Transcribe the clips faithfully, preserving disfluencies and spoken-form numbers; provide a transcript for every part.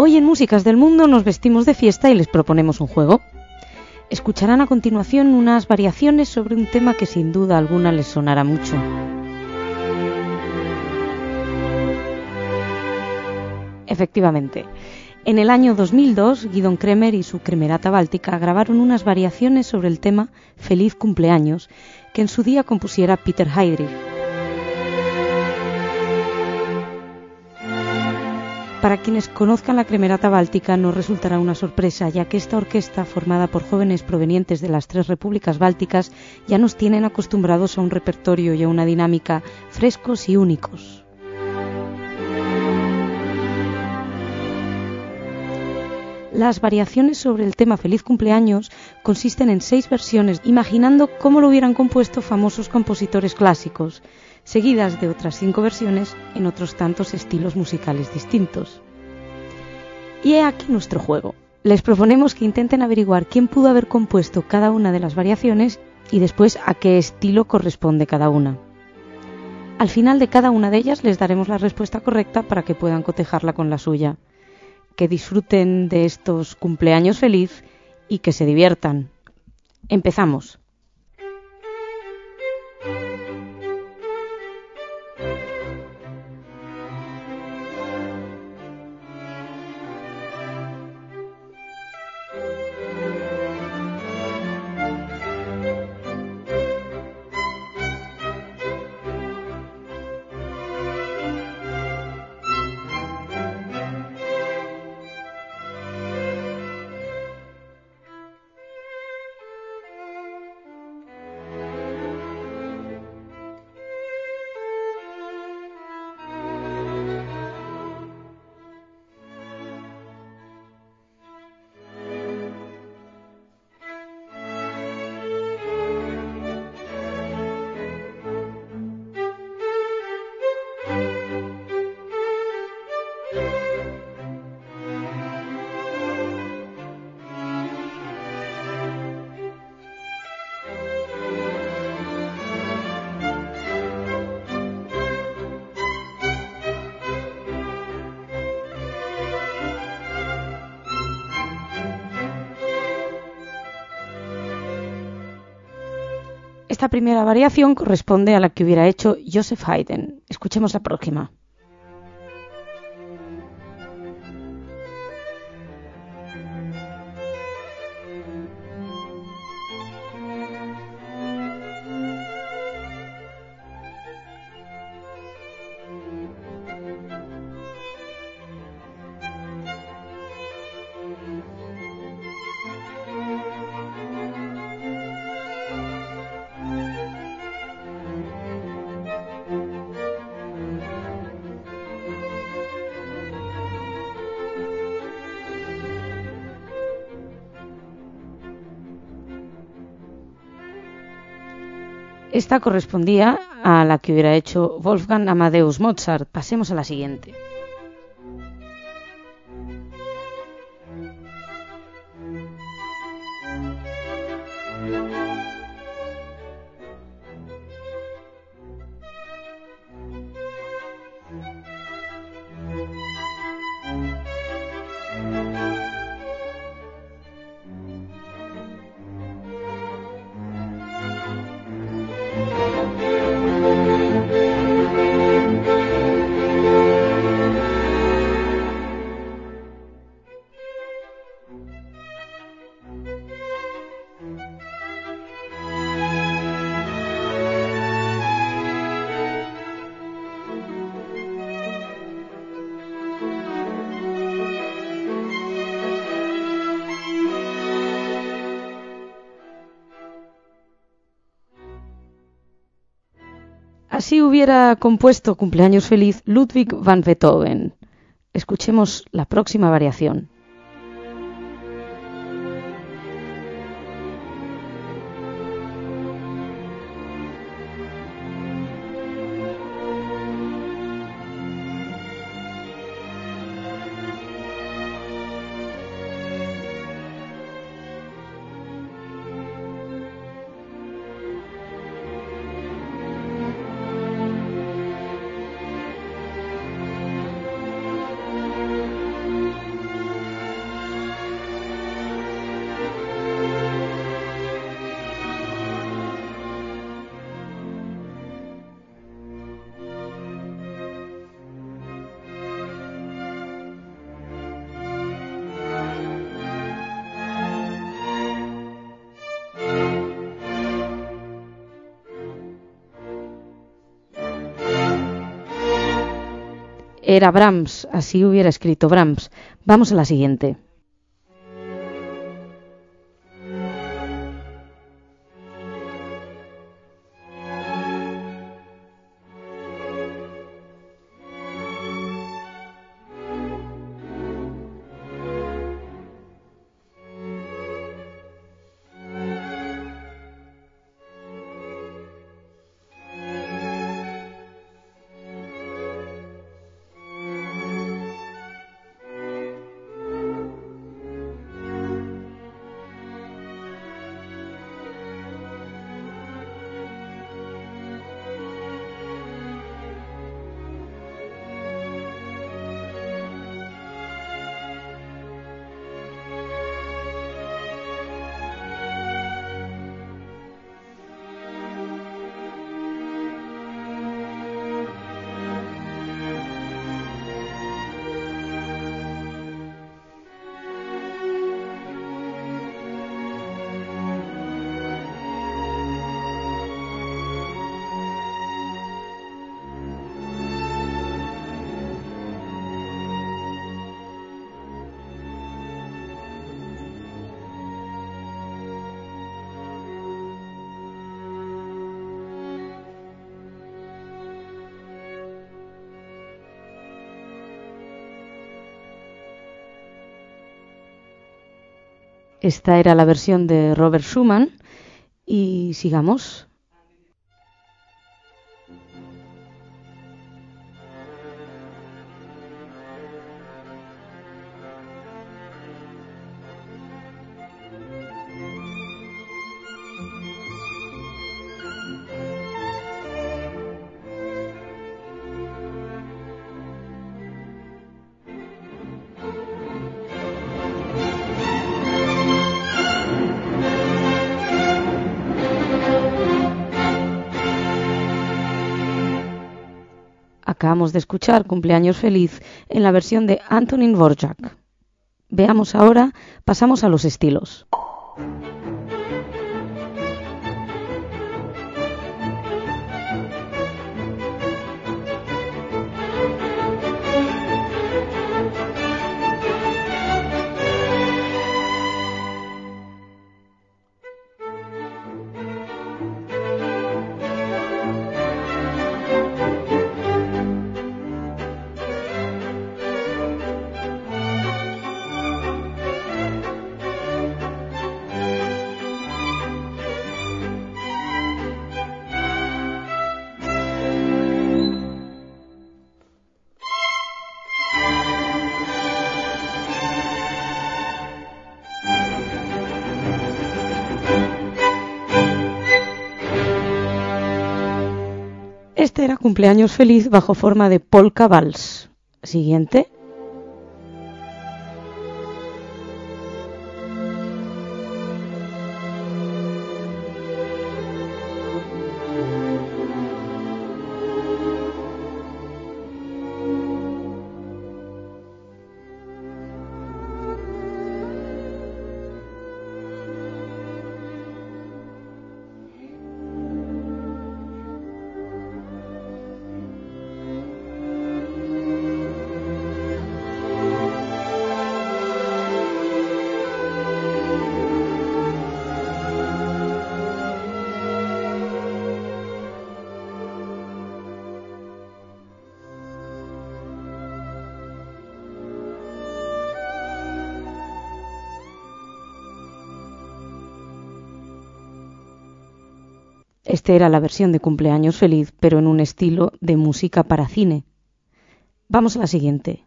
Hoy en Músicas del Mundo nos vestimos de fiesta y les proponemos un juego. Escucharán a continuación unas variaciones sobre un tema que sin duda alguna les sonará mucho. Efectivamente, en el año dos mil dos, Gidon Kremer y su Kremerata Báltica grabaron unas variaciones sobre el tema Feliz cumpleaños, que en su día compusiera Peter Heydrich. Para quienes conozcan la Kremerata Báltica no resultará una sorpresa, ya que esta orquesta, formada por jóvenes provenientes de las tres repúblicas bálticas, ya nos tienen acostumbrados a un repertorio y a una dinámica frescos y únicos. Las variaciones sobre el tema Feliz cumpleaños consisten en seis versiones, imaginando cómo lo hubieran compuesto famosos compositores clásicos, seguidas de otras cinco versiones en otros tantos estilos musicales distintos. Y he aquí nuestro juego. Les proponemos que intenten averiguar quién pudo haber compuesto cada una de las variaciones y después a qué estilo corresponde cada una. Al final de cada una de ellas les daremos la respuesta correcta para que puedan cotejarla con la suya. Que disfruten de estos cumpleaños feliz y que se diviertan. Empezamos. Esta primera variación corresponde a la que hubiera hecho Joseph Haydn. Escuchemos la próxima. Esta correspondía a la que hubiera hecho Wolfgang Amadeus Mozart. Pasemos a la siguiente. Así hubiera compuesto Cumpleaños feliz Ludwig van Beethoven. Escuchemos la próxima variación. Era Brahms, así hubiera escrito Brahms. Vamos a la siguiente. Esta era la versión de Robert Schumann y sigamos. Acabamos de escuchar Cumpleaños Feliz en la versión de Antonín Dvořák. Veamos ahora, pasamos a los estilos. Este era Cumpleaños Feliz bajo forma de polka vals. Siguiente. Este era la versión de Cumpleaños Feliz, pero en un estilo de música para cine. Vamos a la siguiente.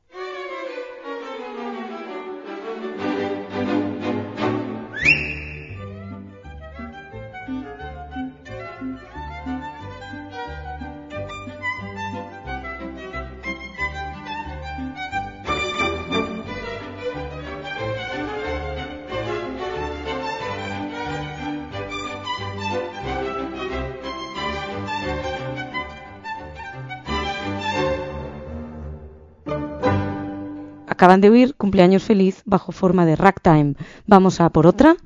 Acaban de oír Cumpleaños Feliz bajo forma de ragtime. Vamos a por otra.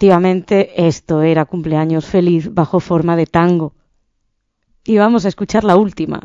Efectivamente, esto era Cumpleaños Feliz bajo forma de tango. Y vamos a escuchar la última.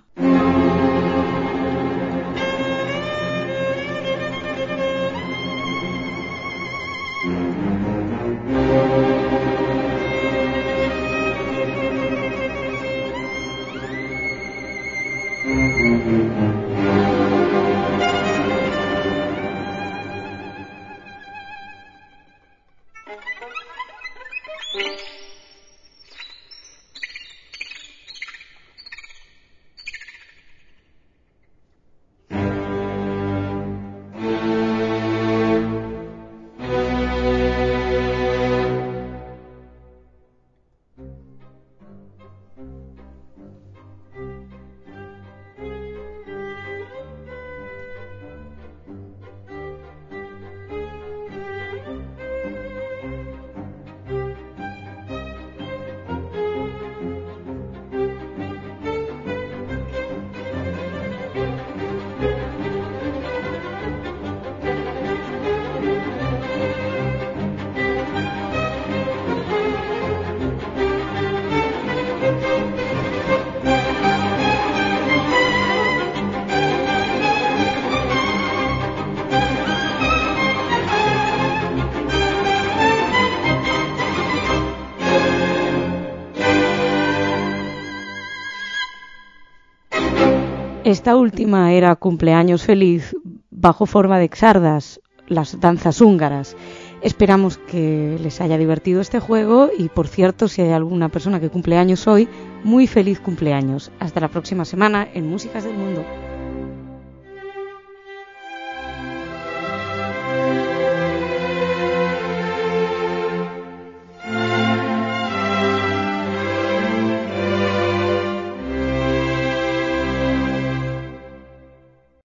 Esta última era Cumpleaños Feliz bajo forma de xardas, las danzas húngaras. Esperamos que les haya divertido este juego y, por cierto, si hay alguna persona que cumple años hoy, muy feliz cumpleaños. Hasta la próxima semana en Músicas del Mundo.